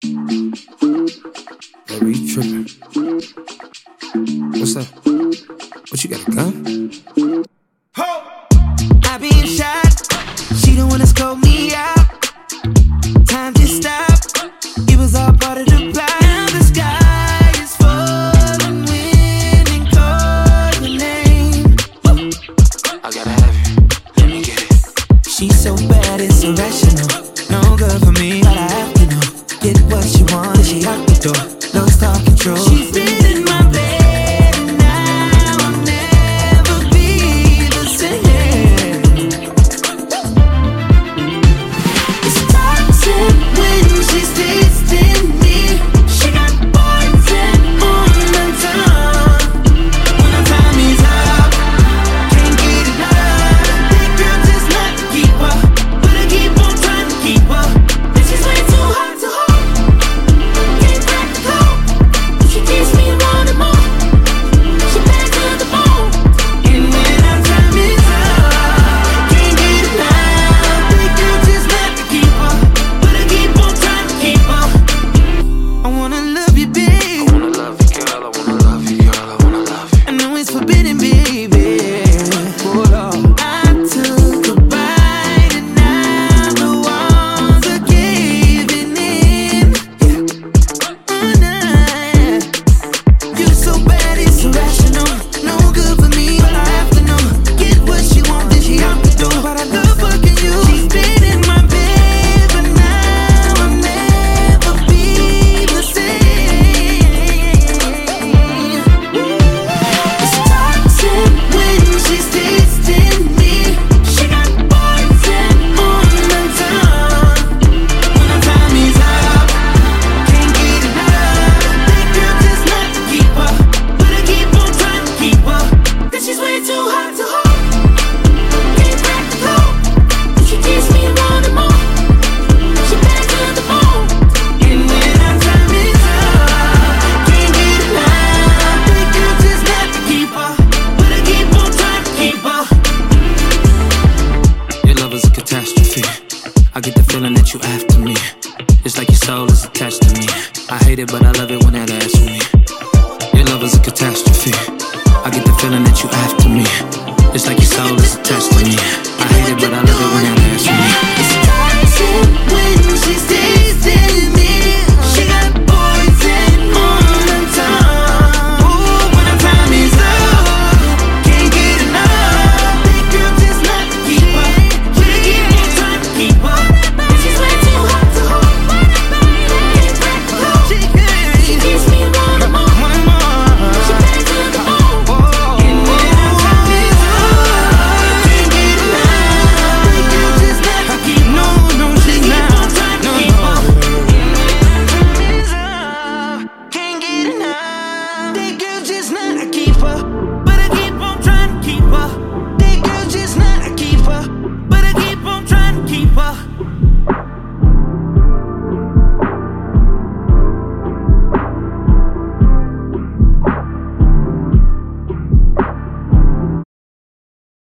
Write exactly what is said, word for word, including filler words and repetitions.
Baby, you tripping. What's up? What you got, a gun? I been shot. She the one that scope me out. Time to stop. It was all part of the plan. Now the sky is falling, wind and calling name. I gotta have you. Let me get it. She's so bad, it's irrational. No good for me, but I have to know. Get what she wants, she out the door. Lost all control. She's been in my bed, and now I'll never be the same. It's toxic when she's tasting me. She got poison on the tongue. When the time is up, can't get enough. That girl just not to keep up, but I keep on trying to keep up. And she's way too hot to hold. Can't crack the code. She keeps me wanting more. She back to the bone. And when our time is up, can't get enough. That girl just not to keep up, but I keep on trying to keep up. I wanna love you, babe. I wanna love you, girl. I wanna love you, girl. I wanna love you. I know it's forbidden, baby. Hold on. I took a bite and now the walls are caving in. Oh, nah. You're so bad, it's irrational. No good for me, but I have to know. Get what she wants, then she out the door. But I love fucking you. She's been in my bed, but now I'll never be the same. It's toxic when she's tasting me. She got poison on the tongue. When the time is up, can't get enough. That girl just not to keep up, but I keep on trying to keep up. 'Cause she's way too hot to hold. Can't crack the code. She keeps me wanting more. She back to the bone. And when our time is up, can't get enough. That girl just not to keep up, but I keep on trying to keep up. Your love is a catastrophe. I get the feeling that you after me. It's like your soul is attached to me. I hate it, but I love it when that ass with me. Your love is a catastrophe. I get the feeling that you after me. It's like your soul is attached to me. I hate it, but I love it when that ass with me. It's toxic when she's tasting